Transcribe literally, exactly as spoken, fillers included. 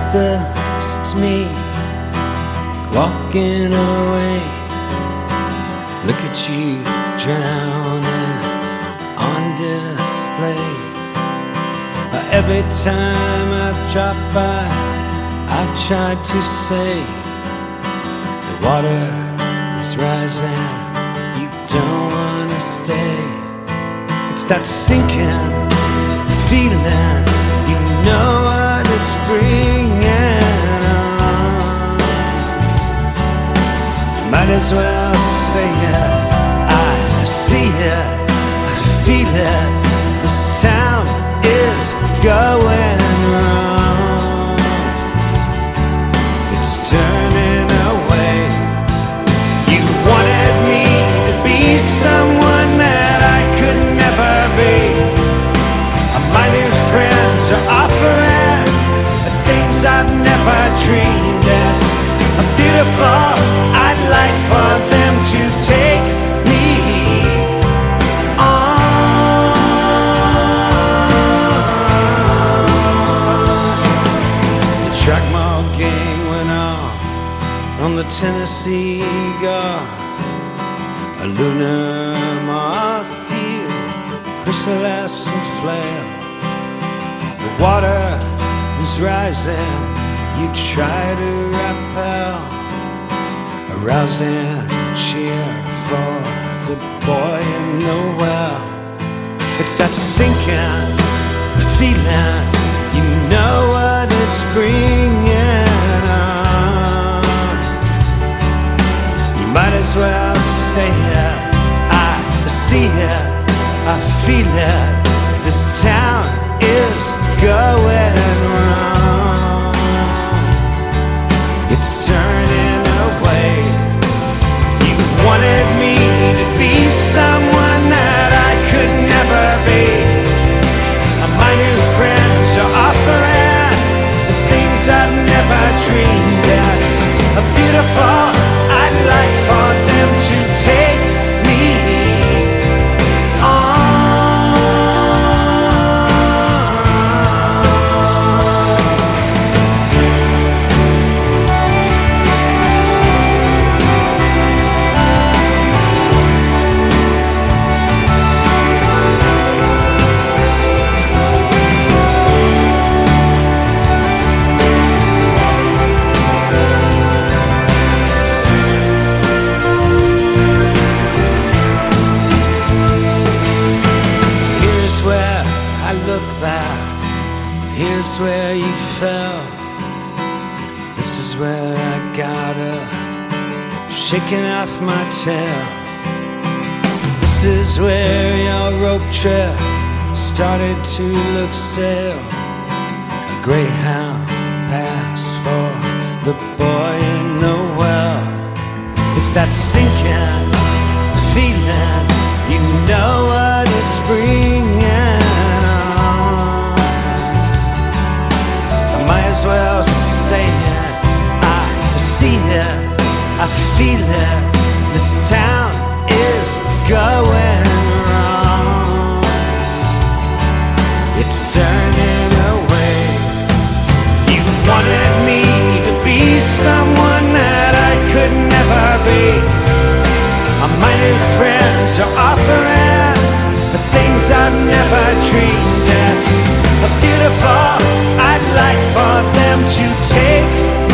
this, it's me walking away. Look at you drowning on display. Every time I've dropped by, I've tried to say, the water is rising, you don't wanna stay. It's that sinking feeling, you know what it's bringing on. You might as well say it, I see it, I feel it. This town is going wrong. It's turning away. You wanted me to be someone that I could never be. My new friends are offering the things I've never dreamed. It's beautiful, I'd like for them to take me on. The track mall gang went off on the Tennessee Guard. A lunar moth, you, chrysalis and flail. The water is rising, you try to rappel. A rousing cheer for the boy in the well. It's that sinking feeling, you know what it's bringing on. You might as well say it, I see it, I feel it. This town is going wrong. It's turning away. You wanted me to be someone that I could never be. My new friends are offering the things I've never dreamed. Yes, beautiful, I'd like for them to take me on. Here's where you fell. This is where I got her, shaking off my tail. This is where your rope trip started to look stale. A greyhound passed for the boy in the well. It's that sinking feeling, you know what it's bringing. Might as well say it, I see it, I feel it. This town is going wrong. It's turning away. You wanted me to be someone that I could never be. My new friends are offering the things I've never dreamed. It's beautiful, I'd like for them to take